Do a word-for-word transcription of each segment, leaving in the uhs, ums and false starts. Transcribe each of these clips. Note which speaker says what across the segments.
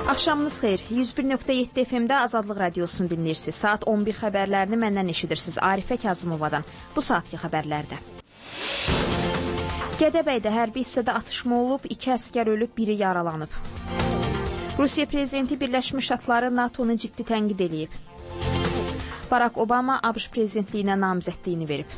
Speaker 1: Axşamınız xeyir. yüz bir nöqtə yeddi F M-də Azadlıq Radiosunu dinləyirsiniz. Saat on bir xəbərlərini məndən eşidirsiniz. Arifə Kazımovadan. Bu saatki xəbərlərdə. Gədəbəydə hərbi hissədə atışma olub, iki əskər ölüb, biri yaralanıb. Rusiya prezidenti Birləşmiş Ştatları NATO'nu ciddi tənqid edib. Barack Obama ABŞ prezidentliyinə namizədliyini verib.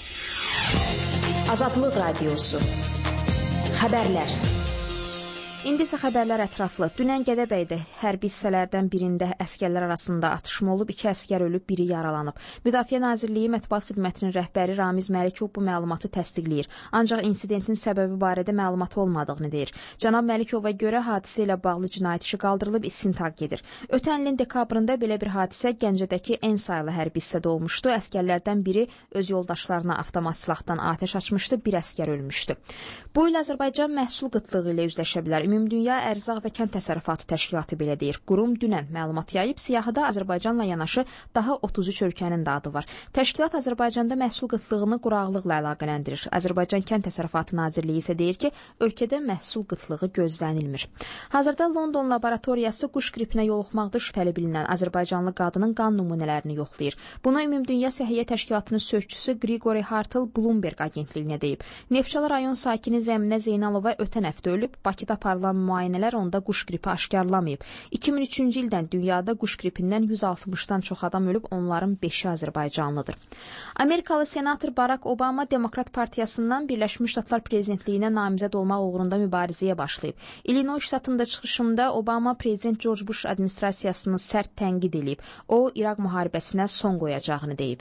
Speaker 1: Azadlıq Radiosu. Xəbərlər. İndi isə xəbərlər ətraflı. Dünən Gədəbəydə hərbi hissələrdən birində əskərlər arasında atışma olub, iki əskər ölüb, biri yaralanıb. Müdafiə Nazirliyi Mətbuat Xidmətinin rəhbəri Ramiz Məlikov bu məlumatı təsdiqləyir. Ancaq insidentin səbəbi barədə məlumat olmadığını deyir. Cənab Məlikova görə hadisə ilə bağlı cinayət işi qaldırılıb, istintaq gedir. Ötən ilin dekabrında belə bir hadisə Gəncədəki ən sayılı hərbi hissədə olmuşdu. Əskərlərdən biri öz yoldaşlarına avtomat silahdan atəş açmışdı, bir əskər ölmüşdü. Bu il Azərbaycan məhsul qıtlığı ilə üzləşə bilər. Ümumdünya Ərzaq və Kənd Təsərrüfatı Təşkilatı belə deyir. Qurum dünən məlumat yayıb, siyahıda Azərbaycanla yanaşı daha otuz üç ölkənin də adı var. Təşkilat Azərbaycanda məhsul qıtlığını quraqlıqla əlaqələndirir. Azərbaycan Kənd Təsərrüfatı Nazirliyi isə deyir ki, ölkədə məhsul qıtlığı gözlənilmir. Hazırda London laboratoriyası quş qripinə yoluxmaqda şübhəli bilinən Azərbaycanlı qadının qan nümunələrini yoxlayır. Bunu Ümumdünya Səhiyyə Təşkilatının sözçüsü Grigori Hartl Bloomberg agentliyinə deyib. Neftçala rayon sakini Zəminə Zeynalova ötən həftə ölüb, Bakıda aparılan müayinələr onda quş qripi aşkarlamayıb. iki min üçüncü ildən dünyada quş qripindən yüz altmışdan çox adam ölüb, onların beşi Azərbaycanlıdır. Amerikalı senator Barack Obama Demokrat Partiyasından Birləşmiş Ştatlar prezidentliyinə namizəd olmaq uğrunda mübarizəyə başlayıb. Illinois ştatında çıxışında Obama prezident George Bush administrasiyasını sərt tənqid edib. O, İraq müharibəsinə son qoyacağını deyib.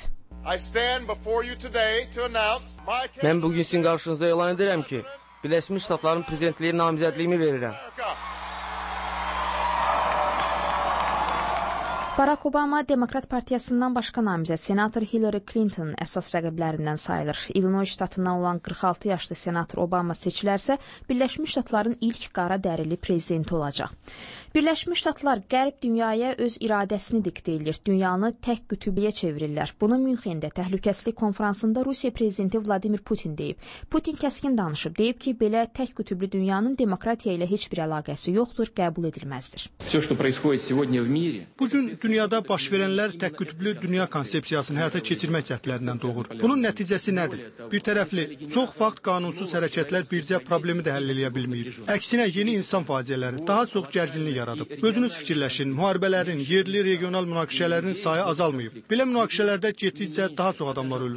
Speaker 2: Mən bugün sizin qarşınızda elan edirəm ki, Birləşmiş Ştatların prezidentliyi namizədliyimi verirəm.
Speaker 1: Barack Obama Demokrat Partiyasından başqa namizəd senator Hillary Clinton əsas rəqiblərindən sayılır. Illinois ştatından olan qırx altı yaşlı senator Obama seçilərsə, Birləşmiş Ştatların ilk qara dərili prezidenti olacaq. Birləşmiş Ştatlar qərb dünyaya öz iradəsini diktə edir. Dünyanı tək qütübliyə çevirirlər. Bunu Münxendə təhlükəsizlik konfransında Rusiya prezidenti Vladimir Putin deyib. Putin kəskin danışıb, deyib ki, belə tək qütüblü dünyanın demokratiya ilə heç bir əlaqəsi yoxdur, qəbul edilməzdir.
Speaker 3: Bugün dünyada baş verənlər tək qütblü dünya konsepsiyasını həyata keçirmək cəhdlərindən doğur. Bunun nəticəsi nədir? Bir tərəfli, çox vaxt qanunsuz hərəkətlər bircə problemi də həll edə bilməyib. Əksinə, yeni insan faciələri daha çox gərginlik yaradıb. Özünüz fikirləşin, müharibələrin, yerli, regional münaqişələrin sayı azalmayıb. Belə münaqişələrdə getdikcə daha çox adamlar ölür.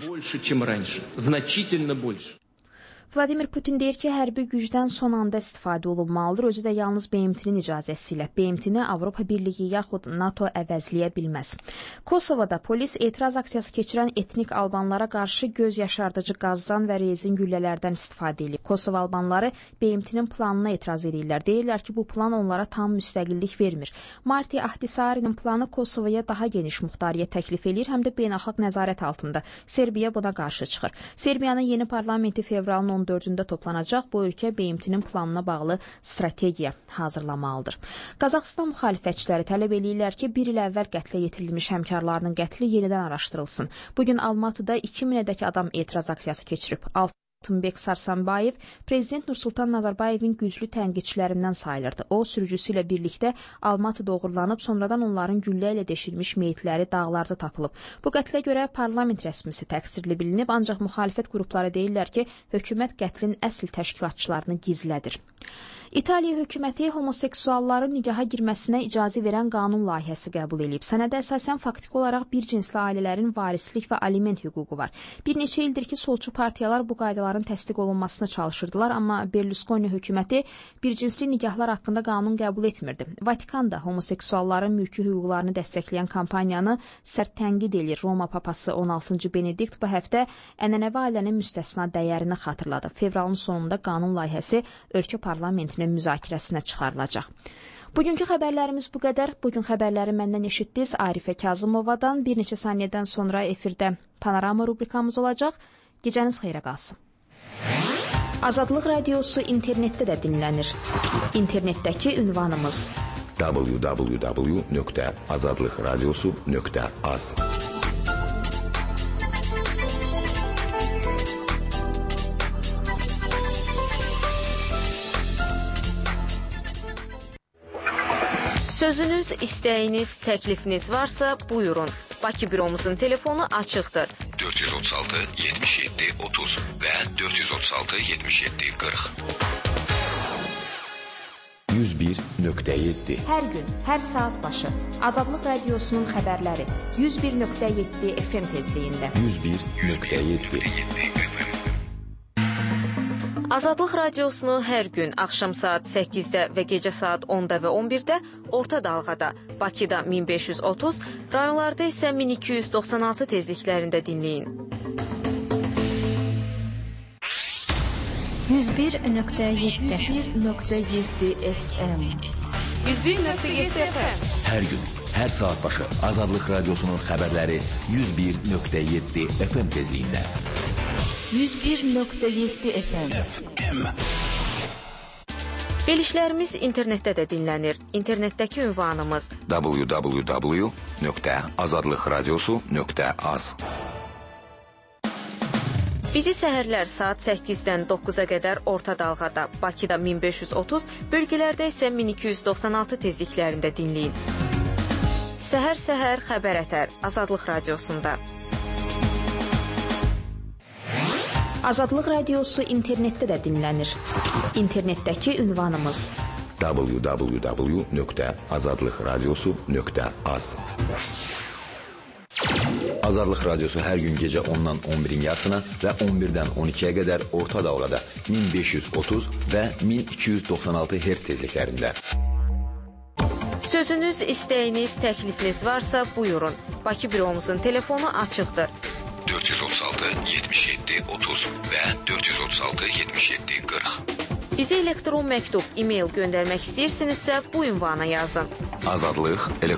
Speaker 1: Vladimir Putin deyir ki, hərbi gücdən son anda istifadə olunmalıdır, özü də yalnız B M T-nin icazəsi ilə. B M T-ni Avropa Birliyi yaxud NATO əvəzləyə bilməz. Kosovada polis etiraz aksiyası keçirən etnik albanlara qarşı göz yaşardıcı qazdan və rezin güllələrdən istifadə edib. Kosov albanları B M T-nin planına etiraz edirlər. Deyirlər ki, bu plan onlara tam müstəqillik vermir. Marti Ahtisari'nin planı Kosovaya daha geniş muxtariyyət təklif edir, həm də beynəlxalq nəzarət altında. Serbiya buna qarşı çıxır. Serbiyanın yeni parlamenti fevralın on dördündə toplanacaq. Bu ölkə B M T-nin planına bağlı strategiya hazırlamalıdır. Qazaxıstan müxalifətçiləri tələb edirlər ki, bir il əvvəl qətlə yetirilmiş həmkarlarının qətli yenidən araşdırılsın. Bugün Almatıda iki minədək adam etiraz aksiyası keçirib. Altınbek Sarsanbayev prezident Nursultan Nazarbayevin güclü tənqidçilərindən sayılırdı. O, sürücüsü ilə birlikdə Almatıda uğurlanıb, sonradan onların güllə ilə deşilmiş meyitləri dağlarda tapılıb. Bu qətlə görə parlament rəsmisi təqsirli bilinib, ancaq müxalifət qrupları deyirlər ki, hökumət qətlin əsl təşkilatçılarını gizlədir. İtaliya hökuməti homoseksualların nigaha girməsinə icazə verən qanun layihəsi qəbul edib. Sənədə əsasən faktiki olaraq bir cinsli ailələrin varislik və aliment hüququ var. Bir neçə ildir ki, solçu partiyalar bu qaydaların təsdiq olunmasına çalışırdılar, amma Berlusconi hökuməti bir cinsli nigahlar haqqında qanun qəbul etmirdi. Vatikan da homoseksualların mülki hüquqlarını dəstəkləyən kampaniyanı sərt tənqid edir. Roma papası on altıncı Benedikt bu həftə ənənəvi ailənin müstəsna dəyərini xatırladı. Fevralın sonunda qanun layihəsi ölkə parlamentinin müzakirəsinə çıxarılacaq. Bugünkü xəbərlərimiz bu qədər. Bugün xəbərləri məndən eşitdiniz Arifə Kazımovadan. Bir neçə saniyədən sonra efirdə Panorama rubrikamız olacaq. Gecəniz xeyrə qalsın. Azadlıq Radiosu internetdə də dinlənir. İnternetdəki ünvanımız
Speaker 4: w w w nöqtə azadlıq radiosu nöqtə az.
Speaker 5: Sözünüz, istəyiniz, təklifiniz varsa buyurun. Bakı büromuzun telefonu açıqdır.
Speaker 4: dörd yüz otuz altı yetmiş yeddi otuz və dörd yüz otuz altı yetmiş yeddi qırx. yüz bir nöqtə yeddi.
Speaker 1: Hər gün, hər saat başı Azadlıq Radiosunun xəbərləri yüz bir nöqtə yeddi F M tezliyində.
Speaker 4: yüz bir nöqtə yeddi.
Speaker 5: Azadlıq Radiosunu hər gün axşam saat səkkizdə və gecə saat onda və on birdə orta dalğada, Bakıda min beş yüz otuz, rayonlarda isə min iki yüz doxsan altı tezliklərində dinləyin.
Speaker 6: yüz bir nöqtə yeddi F M.
Speaker 5: yüz bir nöqtə yeddi F M.
Speaker 7: Hər gün, hər saat başı Azadlıq Radiosunun xəbərləri yüz bir nöqtə yeddi F M tezliyində.
Speaker 6: yüz bir nöqtə yeddi F M.
Speaker 5: Verilişlərimiz internetdə də dinlənir. İnternetdəki ünvanımız
Speaker 4: w w w nöqtə azadlıqradiosu nöqtə az.
Speaker 5: Bizi səhərlər saat səkkizdən doqquza qədər orta dalğada, Bakıda min beş yüz otuz, bölgələrdə isə min iki yüz doxsan altı tezliklərində dinləyin. Səhər-səhər xəbər ətər Azadlıq Radiosunda.
Speaker 1: Azadlıq Radiosu internetdə də dinlənir. İnternetdəki ünvanımız
Speaker 4: w w w nöqtə azadlıqradiosu nöqtə az. Azadlıq Radiosu hər gün gecə ondan on birin yarısına və on birdən on ikiyə qədər orta dalğada min beş yüz otuz və min iki yüz doxsan altı hertz tezliklərində.
Speaker 5: Sözünüz, istəyiniz, təklifiniz varsa buyurun. Bakı büromuzun telefonu açıqdır.
Speaker 4: dörd yüz otuz altı yetmiş yeddi otuz və dörd yüz otuz altı yetmiş yeddi qırx.
Speaker 5: Bizə elektron məktub, e-mail göndərmək istəyirsinizsə bu ünvana yazın.
Speaker 4: Azadlıq